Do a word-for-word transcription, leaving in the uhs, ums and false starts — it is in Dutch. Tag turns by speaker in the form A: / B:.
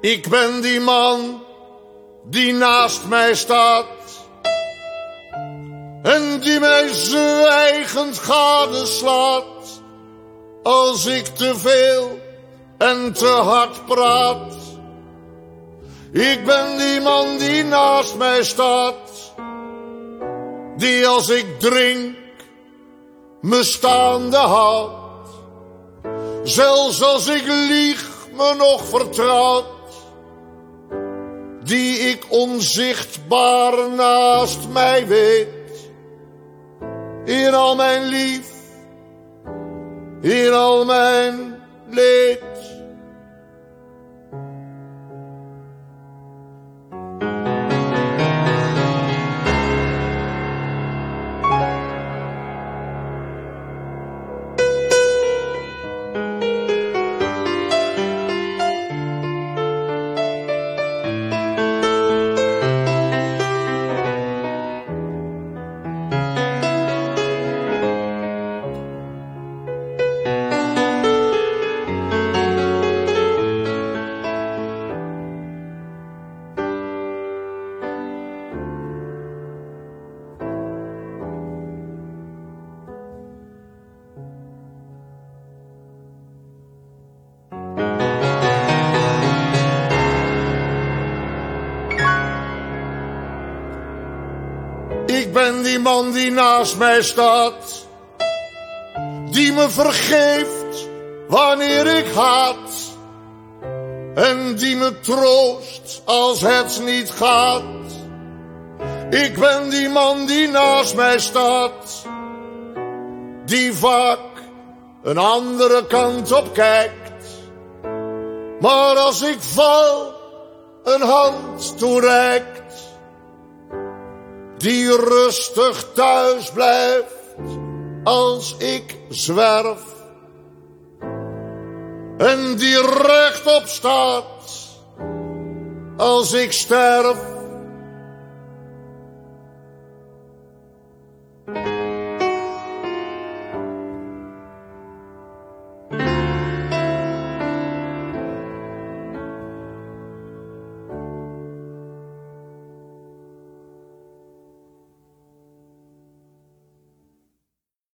A: Ik ben die man die naast mij staat en die mij zwijgend gadeslaat als ik te veel en te hard praat. Ik ben die man die naast mij staat, die als ik drink me staande houdt, zelfs als ik lieg me nog vertrouwt, die ik onzichtbaar naast mij weet, in al mijn lief, in al mijn leed. Ik ben die man die naast mij staat, die me vergeeft wanneer ik haat en die me troost als het niet gaat. Ik ben die man die naast mij staat, die vaak een andere kant op kijkt, maar als ik val een hand toereikt, die rustig thuis blijft als ik zwerf en die rechtop staat als ik sterf.